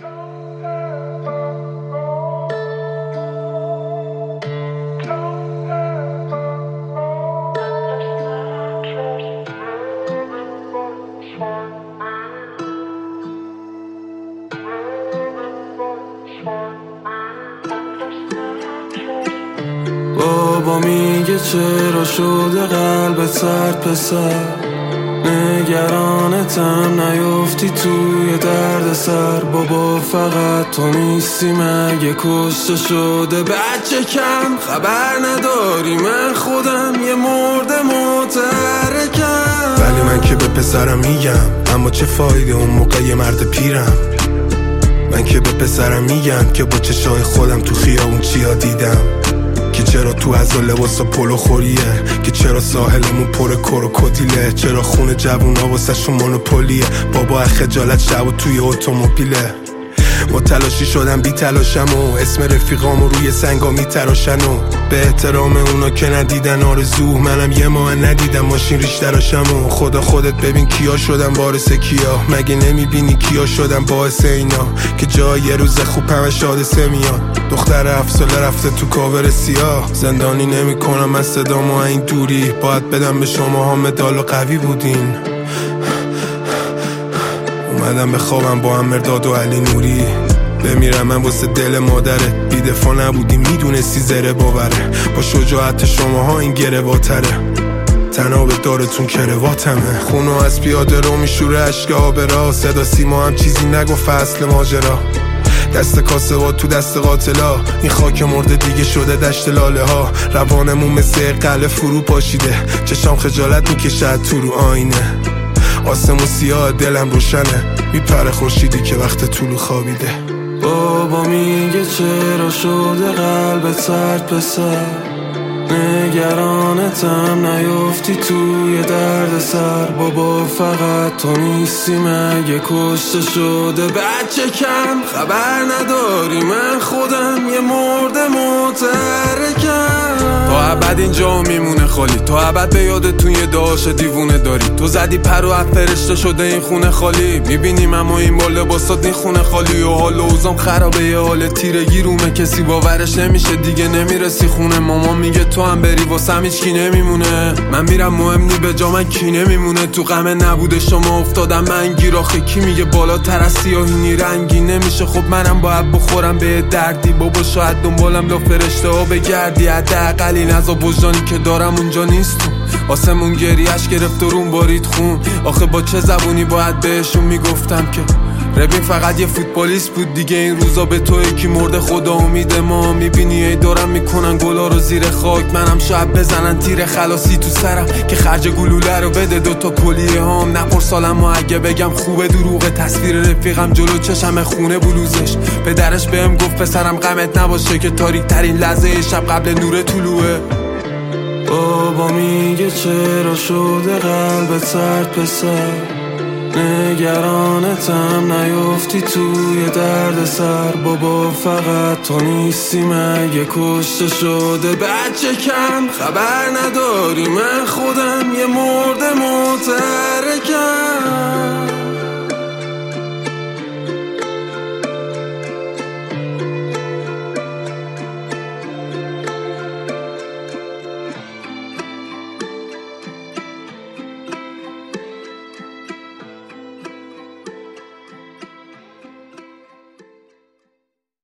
بابا میگه چرا شده قلبت سرد پسر، نگرانتم نیفتی توی درد سر. بابا فقط تو نیستی مگه کشته شده بچه کم خبر نداری من خودم یه مرده متحرکم. ولی من که به پسرم میگم اما چه فایده اون موقع یه مرد پیرم. من که به پسرم میگم که با چشای خودم تو خیابون چیا دیدم، که چرا تو از لباسا پلو خوریه، که چرا ساحلمون پر کروکودیله، چرا خون جوونا واسه شون مونوپولیه. بابا خجالت شب توی اتومبیله. با تلاشی شدم بی تلاشم و اسم رفیقامو روی سنگا میتراشن و به احترام اونا که ندیدن آرزو، منم یه ماه ندیدم ماشین ریش تراشم و خدا خودت ببین کیا شدم وارث کیا. مگه نمیبینی کیا شدم باعث اینا که جای یه روز خوب همش حادثه میاد. دختر 7 ساله رفته تو کاور سیاه، زندانی نمی کنم من صدامو این دوری، باید بدم به شما ها مدال و قوی بودین. اومدم به خوابم با هم مرداد و علی نوری، بمیرم من واسه دل مادرت. بی دفاع نبودی میدونستی زره باوره، با شجاعت شماها این گرواتره. تناب دارتون کرواتمه، خونو از پیاده رو میشوره اشک آبرا. صدا سیما هم چیزی نگفت اصل ماجرا، دست کاسبات تو دست قاتلا. این خاک مرده دیگه شده دشت لاله ها، روانمون مثل قلعه فرو پاشیده. چشام خجالت میکشه تو رو آینه، آسمون سیاه دلم روشنه، میپره خورشیدی که وقت طولو خوابیده. بابا میگه چرا شده قلبت سرد پسر، نگرانتم نیفتی توی درد سر. بابا فقط تو نیستی مگه کشته شده بچه کم خبر نداری من خودم یه مرده متحرکم. تا ابد اینجا میمونه خالی، تا ابد به یاد توی داش دیوونه داری. تو زدی پر و فرشته شده این خونه خالی، میبینیم اما این با لباسات این خونه خالی. و حال و اوزام خرابه، یه حال تیرگی رومه، کسی باورش نمیشه دیگه نمیرسی خونه. مامان میگه تو هم بری واسم هیچ کی نمیمونه، من میرم مهم نی به جا من کی نمیمونه. تو غم نبوده شما افتادم من گیر، آخه کی میگه بالاتر از سیاهی رنگی نمیشه. خب منم باید بخورم به دردی، بابا شاید دنبالم لا فرشته ها بگردی. حداقل این عذاب وجدانی که دارم اونجا نیست. تو آسمون گریه‌اش گرفت و روم بارید خون، آخه با چه زبونی باید بهشون میگفتم که ربین فقط یه فوتبالیست بود دیگه. این روزا به تو یکی مرده خدا امید ما، میبینی ای دارم میکنن گلا رو زیر خاک. منم شاید بزنن تیر خلاصی تو سرم که خرج گلوله رو بده دوتا کلیه هام. نپرسالم و اگه بگم خوبه دروغه، تصویر رفیقم جلو چشم خونه بلوزش. پدرش بهم گفت پسرم غمت نباشه که تاریک ترین لحظه شب قبل نور طلوعه. بابا میگه چرا شده قلبت سرد پسر، نگرانتم نیفتی توی درد سر. بابا فقط تو نیستی مگه کشته شده بچه کم خبر نداری من خودم یه مرده متحرکم.